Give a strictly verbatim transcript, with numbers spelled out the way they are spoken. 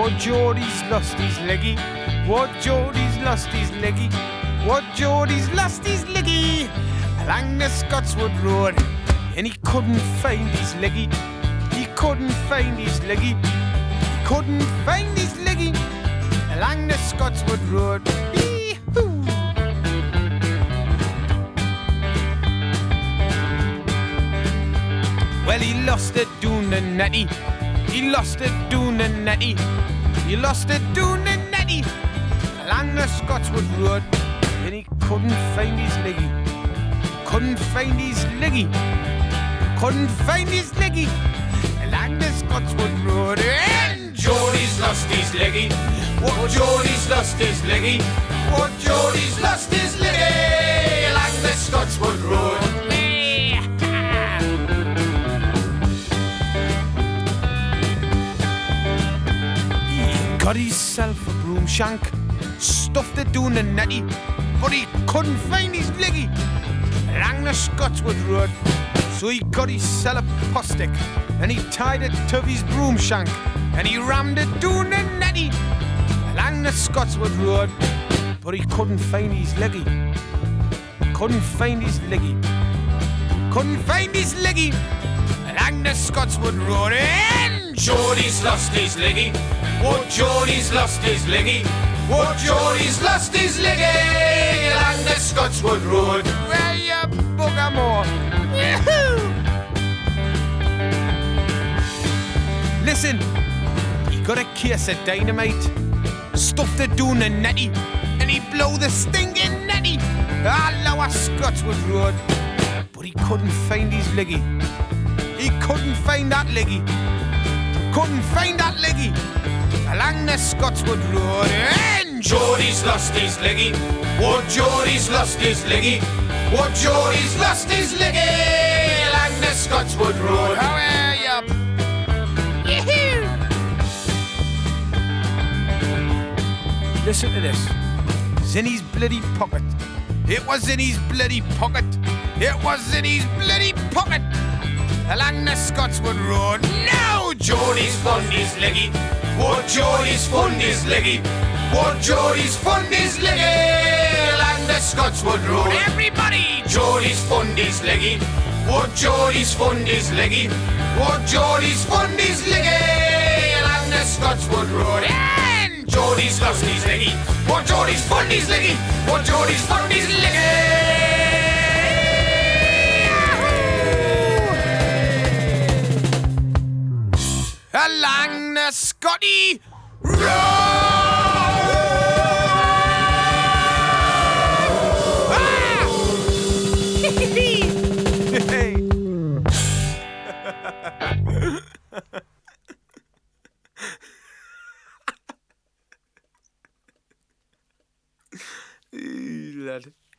Oh, Geordie's lost his leggy. Oh, Geordie's lost his leggy. Oh, Geordie's lost his leggy along the Scotswood Road, and he couldn't find his leggy. He couldn't find his leggy. He couldn't find his leggy along the Scotswood Road. Yee-hoo. Well, he lost it doing the netty. He lost it doing the netty. He lost it doing the netty along the Scotswood Road, and he couldn't find his leggy. Couldn't find his leggy. Couldn't find his leggy along the Scotswood Road. And Geordie's lost his leggy. Oh, Geordie's lost his leggy. Oh, Geordie's lost his leggy along the Scotswood Road. He got himself a broom shank, stuffed it down the netty, but he couldn't find his leggy along the Scotswood Road. So he got himself a postick and he tied it to his broom shank and he rammed it down the netty along the Scotswood Road. But he couldn't find his leggy. Couldn't find his leggy. Couldn't find his leggy along the Scotswood Road. And Geordie's lost his leggy. Oh, Geordie's lost his leggy. Oh, Geordie's lost his leggy along the Scotswood Road. Where you bugger more? Listen, he got a case of dynamite, stuffed it down the netty, and he blew the stinking netty all over Scotswood Road. But he couldn't find his leggy. He couldn't find that leggy. Couldn't find that leggy along the Scotswood Road. And Geordie's lost his leggy. Oh, Geordie's lost his leggy. Oh, Geordie's lost his leggy along the Scotswood Road. How are you? Yee-hoo! Listen to this. It's in his bloody pocket. It was in his bloody pocket. It was in his bloody pocket along the Scotswood Road. Now Geordie's found his leggy. Oh, Geordie's found his leggy. Oh, Geordie's found his leggy along the Scotswood Road. Everybody! Geordie's found his leggy. Oh, Geordie's found his leggy. Oh, Geordie's found his leggy along the Scotswood Road. And Geordie's lost his leggy. Oh, Geordie's found his leggy. Oh, Geordie's found his leggy along the Scotty Road. Lad.